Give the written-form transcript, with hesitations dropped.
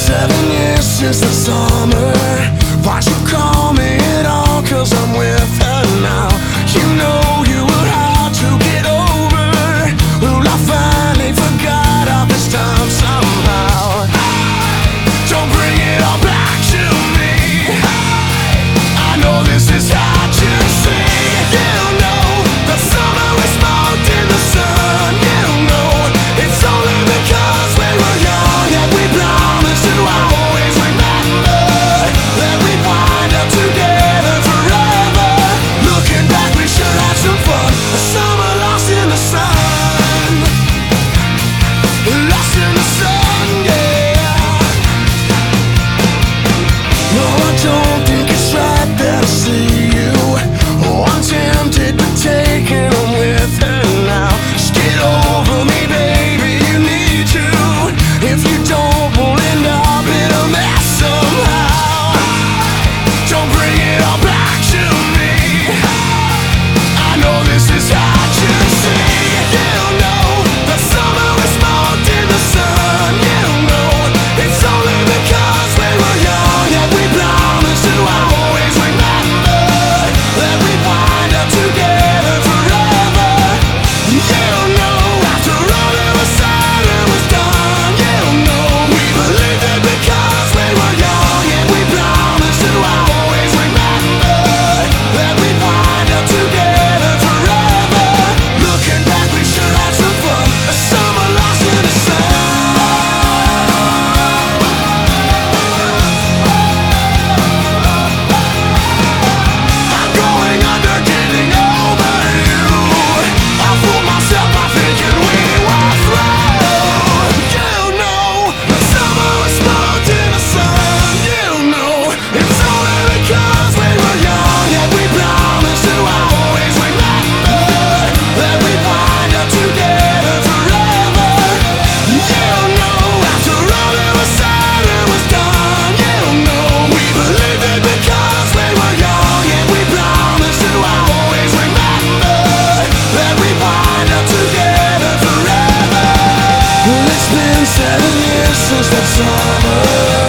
7 years since the summer. Why'd you call me at all? 'Cause I'm with her now. You know you were hard to get over. Well, I finally forgot all this time somehow. Don't bring it all back to me. I know this is hard to see. You know the summer we smoked in the sun. You know it's only because we were young and we promised to always remember that we wind up together forever. Looking back, we sure had some fun. A summer lost in the sun. Lost in the sun, yeah. No, I don't think it's right that I see you. Oh, I'm tempted but taking them with her now. Just get over me, baby, you need to. If you don't, we'll end up in a mess somehow. Don't bring it all back to me. I know this is hard to see. You know the summer we smoked in the sun. You know it's only because we were young and we promised to always remember that we wind up together forever. You know after all it was said it was done. You know we believed it because we were young and we promised to always remember that we wind up together forever. Looking back, we sure had some fun. A summer lost in the sun. I'm going under, getting over you. I fooled myself by thinking we were through. You know the summer was smoked in the sun. You know it's only because we were young and we promised to always remember that we wind up together forever. You know after all it was said it was done. You know we believed it because we were young and we promised to always remember that we wind up together forever. Well, it's been 7 years since that summer.